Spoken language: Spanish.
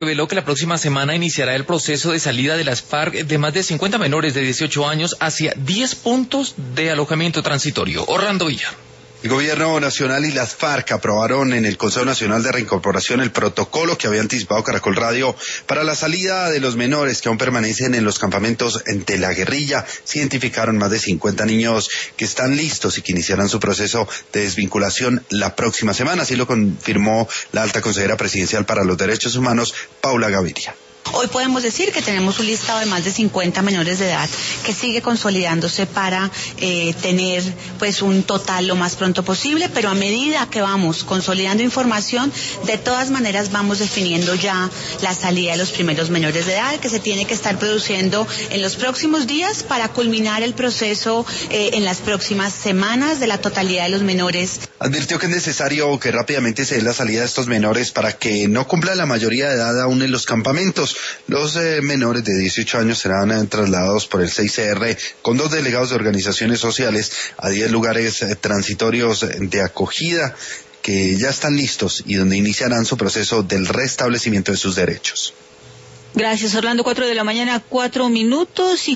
Reveló que la próxima semana iniciará el proceso de salida de las FARC de más de 50 menores de 18 años hacia 10 puntos de alojamiento transitorio. Orlando Villa. El Gobierno Nacional y las FARC aprobaron en el Consejo Nacional de Reincorporación el protocolo que había anticipado Caracol Radio para la salida de los menores que aún permanecen en los campamentos de la guerrilla. Se identificaron más de 50 niños que están listos y que iniciarán su proceso de desvinculación la próxima semana. Así lo confirmó la alta consejera presidencial para los derechos humanos, Paula Gaviria. Hoy podemos decir que tenemos un listado de más de 50 menores de edad que sigue consolidándose para tener pues un total lo más pronto posible, pero a medida que vamos consolidando información, de todas maneras vamos definiendo ya la salida de los primeros menores de edad que se tiene que estar produciendo en los próximos días para culminar el proceso en las próximas semanas de la totalidad de los menores. Advirtió que es necesario que rápidamente se dé la salida de estos menores para que no cumpla la mayoría de edad aún en los campamentos. Los menores de 18 años serán trasladados por el 6CR con 2 delegados de organizaciones sociales a 10 lugares transitorios de acogida que ya están listos y donde iniciarán su proceso del restablecimiento de sus derechos. Gracias, Orlando. 4 de la mañana, 4 minutos.